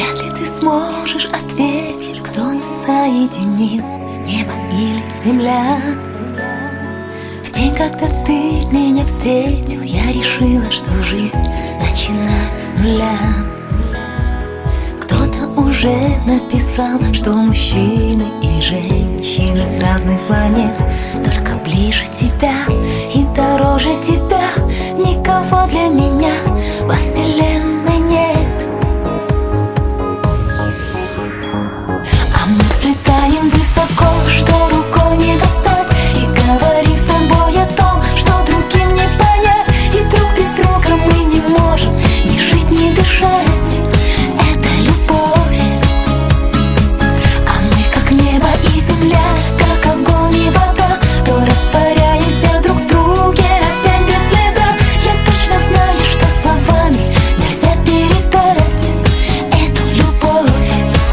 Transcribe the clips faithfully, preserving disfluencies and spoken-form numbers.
Вряд ли ты сможешь ответить, кто нас соединил, небо или земля. В день, когда ты меня встретил, я решила, что жизнь начинаю с нуля. Кто-то уже написал, что мужчины и женщины с разных планет. Только ближе тебя и дороже тебя никого для меня во вселенной нет. А мы взлетаем высоко, что рукой не достать, и говорим с тобой о том, что другим не понять. И друг без друга мы не можем ни жить, ни дышать. Это любовь. А мы как небо и земля, как огонь и вода, то растворяемся друг в друге опять без следа. Я точно знаю, что словами нельзя передать эту любовь.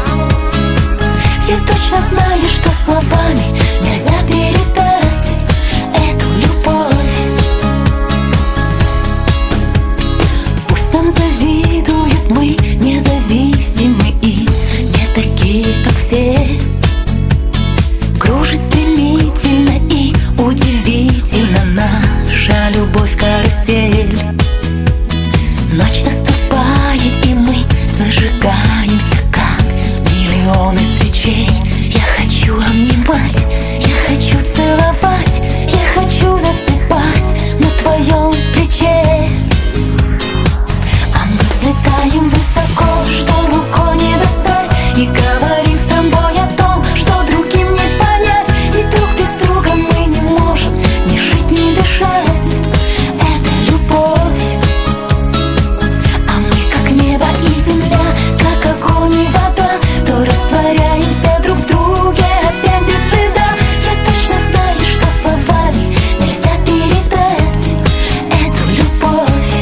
Я точно знаю, что словами нельзя передать эту любовь. Пусть нам завидуют, мы независимы и не такие, как все. Кружит стремительно и удивительно наша любовь карусель. Ночь наступает, и мы зажигаемся, как миллионы свечей. Я хочу обнимать, я хочу целовать, я хочу засыпать на твоем плече. А мы взлетаем высоко, что рукой не достать, и говорим с тобой о том, что другим не понять. И друг без друга мы не можем ни жить, ни дышать. Это любовь. А мы как небо и земля, как огонь и вода, то растворяемся друг в друге опять без следа. Я точно знаю, что словами нельзя передать эту любовь.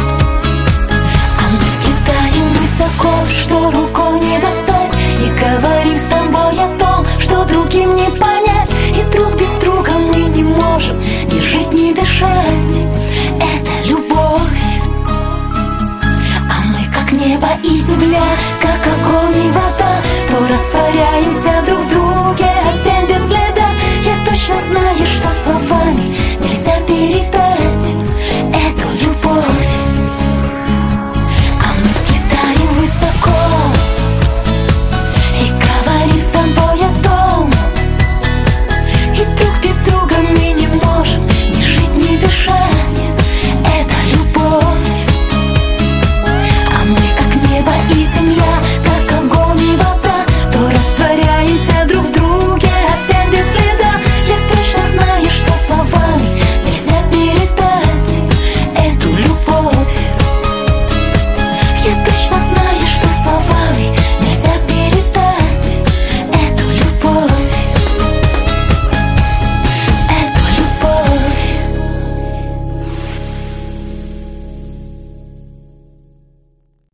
А мы взлетаем высоко, что рукой не достать, и говорим с тобой о том, что другим не понять. И друг без друга мы не можем ни жить, ни дышать. Это любовь. А мы как небо и земля, как огонь и вода,